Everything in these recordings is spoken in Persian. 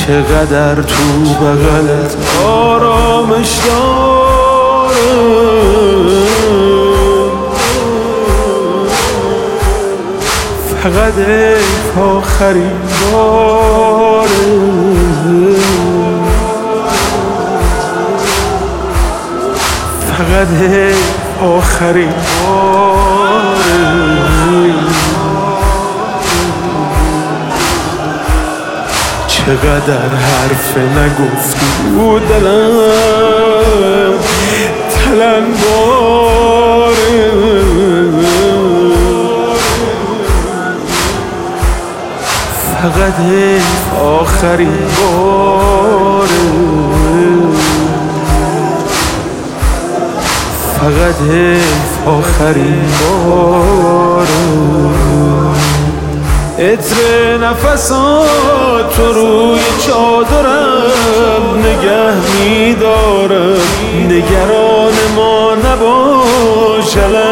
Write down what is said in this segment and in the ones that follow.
چقدر تو بغلت آرامش دارم، فقط حیف آخرین باره، فقط حیف آخرین باره. چقدر حرف نگفتی و دلم تلنباره، فقط حیف آخرین باره، فقط حیف آخرین باره. عطر نفسات تو روی چادرم نگه میدارم، نگران ما نباش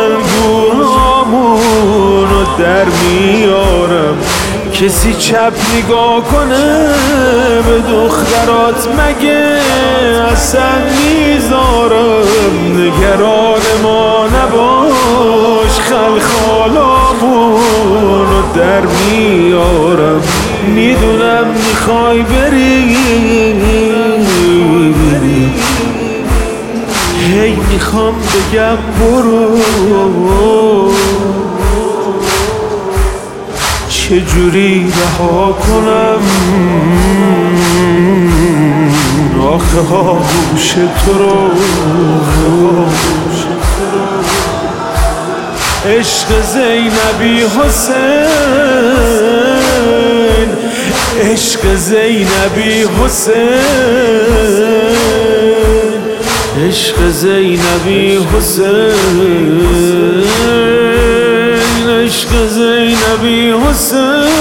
علنگونامونو در میارم. کسی چپ نگاه کنه به دخترات مگه اصلا میذارم، نگران ما نباش خلخالامونو در میارم. میدونم میخوای بری، هی میخوام بگم برو، چجوری رها کنم آخه آغوش تو رو. عشق زینبی حسین، عشق زینبی حسین، عشق زینبی حسین، عشق زینبی حسین.